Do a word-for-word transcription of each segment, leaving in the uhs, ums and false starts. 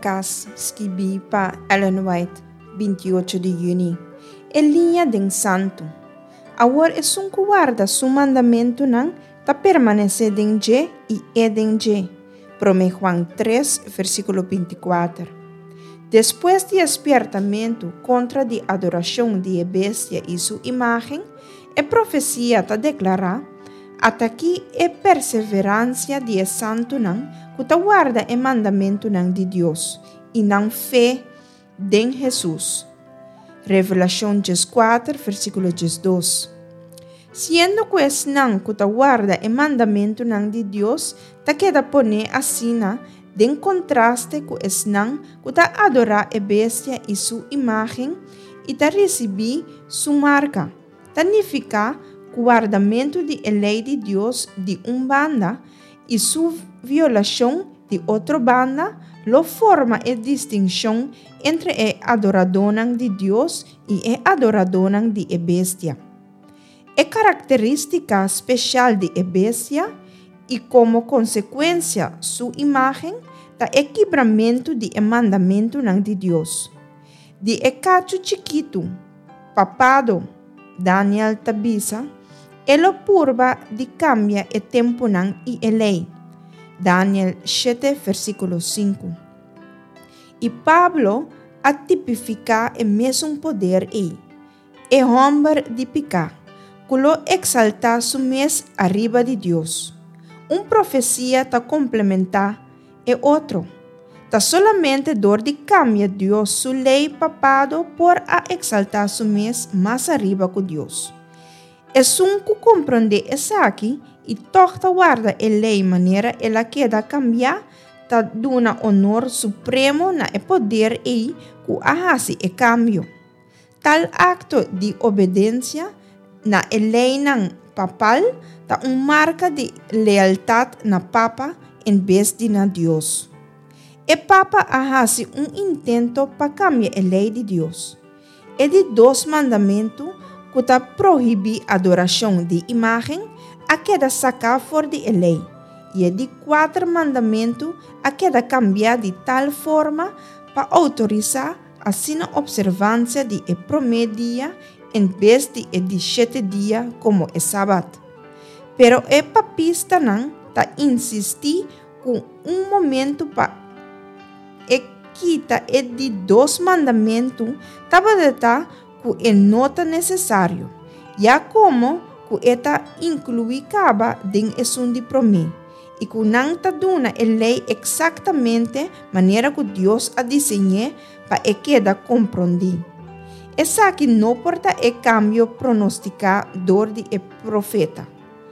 Pacas, escrevi para Ellen White, vinte e oito de junho. É linha de santo. Agora é um guarda su mandamento não ta permanecer dengue e é dengue. Prome Juan três, versículo vinte e quatro. Depois de despertamento contra a adoração de bestia e sua imagem, a profecia ta declara até aqui é perseverança de santo não que ta guarda o mandamento não de Deus e não fé em Jesus. Revelação quatro, versículo dois. Siendo que es não que ta guarda o mandamento não de Deus, ta queda pone assim em contraste com es não que ta adora a bestia e sua imagem e ta receber sua marca. Significa guardamento de lei de Deus de uma banda e sua violação de outra banda, lo forma a distinção entre a adoradora de Deus e a adoradora de a bestia. A característica especial de a bestia e como consequência sua imagem da equilibramento de mandamento de Deus. De a cacho chiquito, papado, Daniel tabisa, ela purba de cambia e tempo não e a lei. Daniel sete, versículo cinco. E Pablo a tipificar o mesmo poder e é homem de picar, que lo exalta su mes arriba de Deus. Uma profecia ta complementar e outro. Ta solamente dor de cambia Deus su lei papado por a exaltar su mes mais arriba que Deus. É um que compreende essa aqui e torta guarda a lei maneira ela queda cambiar ta duna honor supremo na e poder e que ahasi e cambio. Tal acto de obediência na a lei nan papal ta uma marca de lealtad na papa em vez de na Deus. E papa ahasi um intento para cambiar a lei de Deus. É de dois mandamentos que ta proíbe adoração de imagem a queda sacar fora de lei. E é de quatro mandamentos a queda cambiar de tal forma para autorizar assim a observância de o primeiro dia em vez de o de sete dias como é sábado. Pero o papista não ta insistir com um momento para e quita e de dois mandamentos tava de ta que é nota necessário. Já como que eta inclui caba den esun de promê e que não ta duna a lei exatamente maneira que Deus a desenhou para e queda compreender. Essa que não porta e cambio pronosticador de e profeta.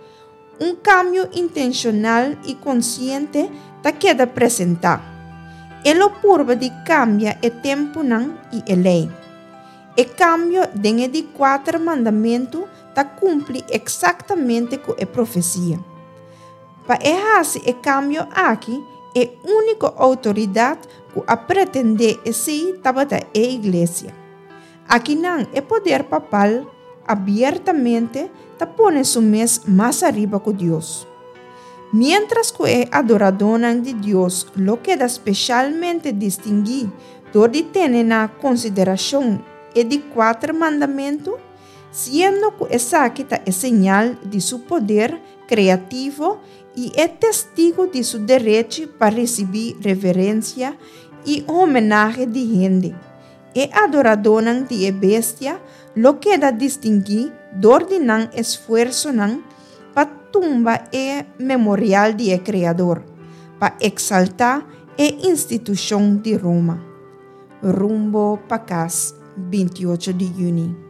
Um cambio intencional e consciente ta queda apresentar. Ele purba de cambia e tempo não e a lei. E cambio dentro de quatro mandamentos ta cumpre exatamente com a profecia. Para esse e cambio aqui, é a única autoridade que a pretende ser tabata a igreja. Aqui não é poder papal abertamente ta pone su mes mais arriba que Deus. Mientras que a adoradora de Deus lo queda especialmente distinguido de tener na consideração e de quatro mandamentos, sendo que essa aqui é señal de seu poder criativo e é testigo de seu direito para receber reverência e homenagem de gente. E adoradora de a bestia lo queda distinguido de não esforço não para tumba e memorial de o Criador, para exaltar a instituição de Roma. Rumbo Pacas, vinte e oito de junho.